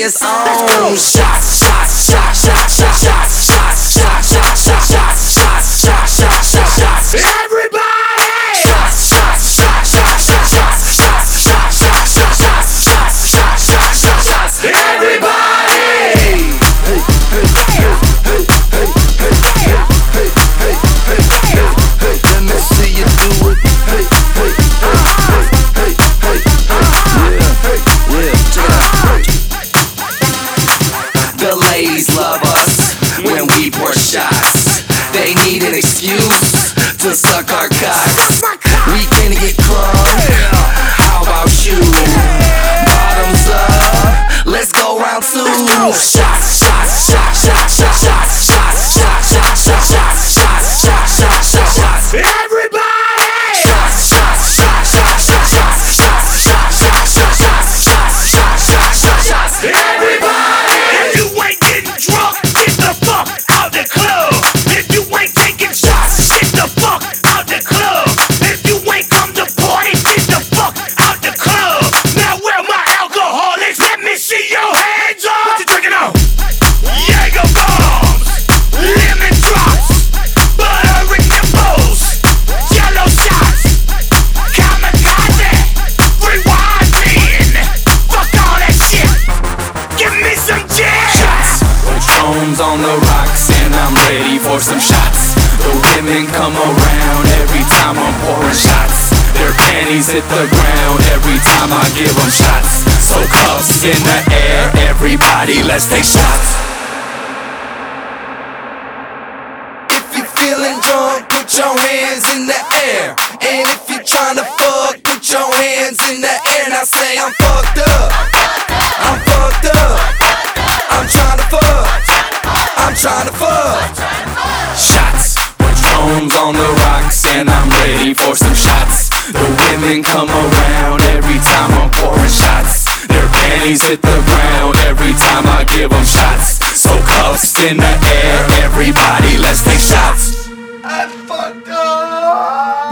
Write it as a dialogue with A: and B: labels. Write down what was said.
A: is on. Shots, shots, shots, shots, shots, shots, shots, shots, shots, shots, shots, shots, shots, shots, shots, shots. Everybody! Shots, shots, shots, shots, shots, shots, shots, shots, shots, shots, shots, shots, shots, shots, shots, shots. Everybody! Let me see you do it. Hey, hey, hey, hey, hey, hey, yeah, check it out. The ladies love us when we pour shots. They need an excuse to suck our cocks. We finna get crunk. How about you? Bottoms up. Let's go round two. Shots, shots, shots, shots, shots, shots, shots, shots, shots, shots, shots, shots, shots, shots, shots, shots. Everybody! Shots, shots, shots, shots, shots, shots, shots, shots, shots, shots, shots, shots, shots, shots, shots, shots. Everybody!
B: If you ain't getting drunk, get the fuck out the club. If you ain't taking shots, get the fuck out the club. If you ain't come to party, get the fuck out the club. Now where my alcoholics? Let me see your hands up. What you drinking on? Jaeger bombs, lemon drops, buttering nipples, yellow shots, kamikaze, rewinding. Fuck all that shit. Give me some gin.
A: Shots. Patron's on the rocks and I'm ready for some shots. The women come around every time I'm pouring shots. Their panties hit the ground every time I give them shots. So cuffs in the air, everybody let's take shots. If you feeling drunk, put your hands in the air. And if you tryna fuck, put your hands in the air. Now say I'm fucked up. I'm fucked up. I'm tryna fuck. I'm tryna fuck. Shots. Patron's on the rocks and I'm ready for some shots. The women come around every time I'm pouring shots. Their panties hit the ground every time I give them shots. So cuffs in the air, everybody let's take shots. I fucked up.